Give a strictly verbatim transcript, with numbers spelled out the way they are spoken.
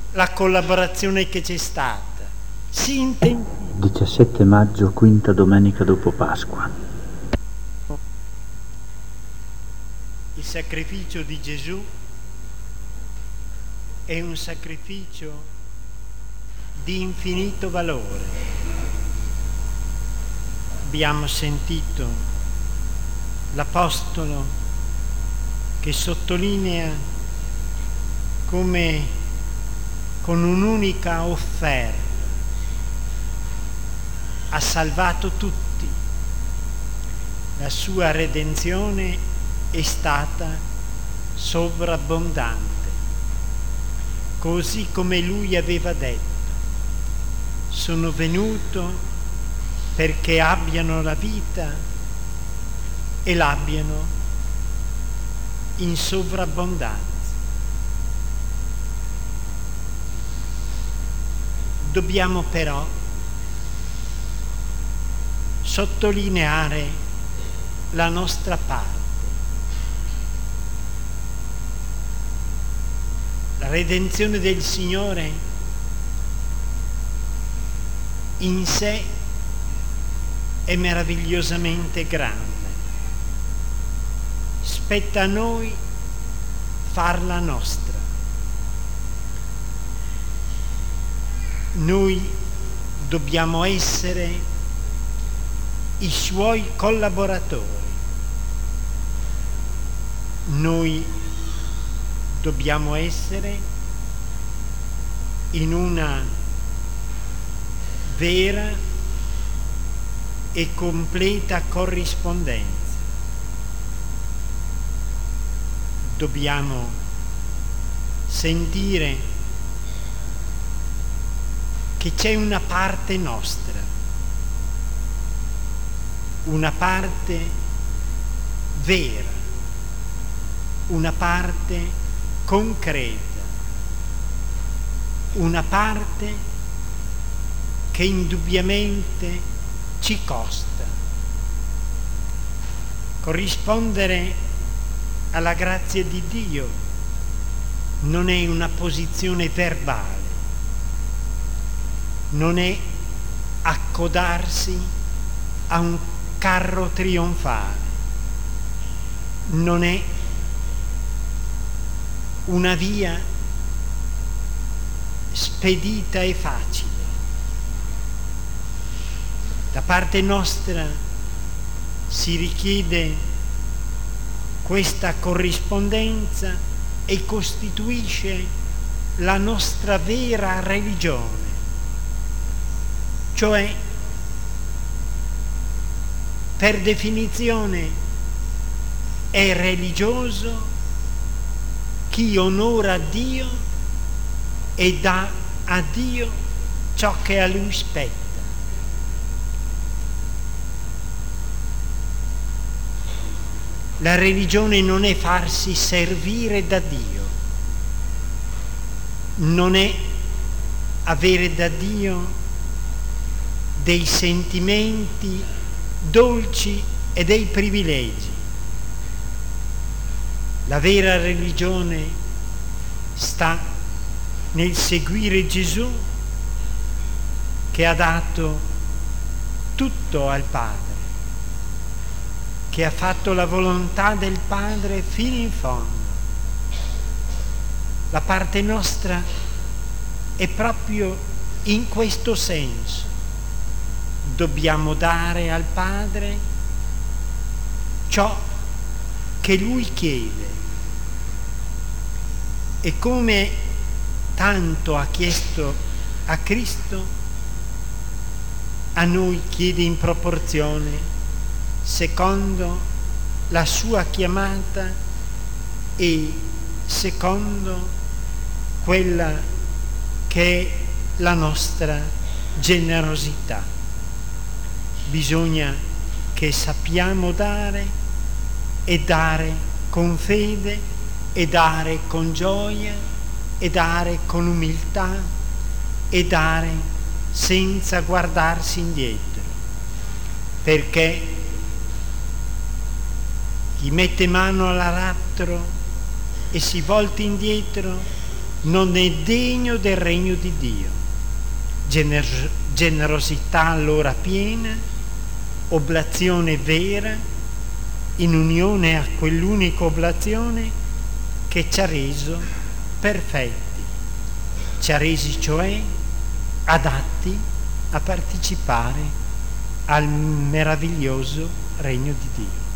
la collaborazione che c'è stata, si intende. diciassette maggio, quinta domenica dopo Pasqua. Il sacrificio di Gesù è un sacrificio di infinito valore. Abbiamo sentito l'Apostolo che sottolinea come con un'unica offerta ha salvato tutti. La sua redenzione è stata sovrabbondante, così come lui aveva detto: sono venuto perché abbiano la vita e l'abbiano in sovrabbondanza. Dobbiamo però sottolineare la nostra parte. La redenzione del Signore in sé è meravigliosamente grande. Spetta a noi farla nostra. Noi dobbiamo essere i suoi collaboratori. Noi dobbiamo essere in una vera e completa corrispondenza. Dobbiamo sentire che c'è una parte nostra, una parte vera, una parte concreta, una parte che indubbiamente ci costa. Corrispondere alla grazia di Dio non è una posizione verbale, non è accodarsi a un carro trionfale, non è una via spedita e facile. Da parte nostra si richiede questa corrispondenza e costituisce la nostra vera religione. Cioè, per definizione, è religioso chi onora Dio e dà a Dio ciò che a Lui spetta. La religione non è farsi servire da Dio, non è avere da Dio dei sentimenti dolci e dei privilegi. La vera religione sta nel seguire Gesù, che ha dato tutto al Padre, che ha fatto la volontà del Padre fino in fondo. La parte nostra è proprio in questo senso. Dobbiamo dare al Padre ciò che Lui chiede, e come tanto ha chiesto a Cristo, a noi chiede in proporzione, secondo la sua chiamata e secondo quella che è la nostra generosità. Bisogna che sappiamo dare, e dare con fede, e dare con gioia, e dare con umiltà, e dare senza guardarsi indietro, perché chi mette mano all'aratro e si volta indietro non è degno del regno di Dio. Gener- generosità allora piena, oblazione vera, in unione a quell'unica oblazione che ci ha reso perfetti, ci ha resi cioè adatti a partecipare al meraviglioso regno di Dio.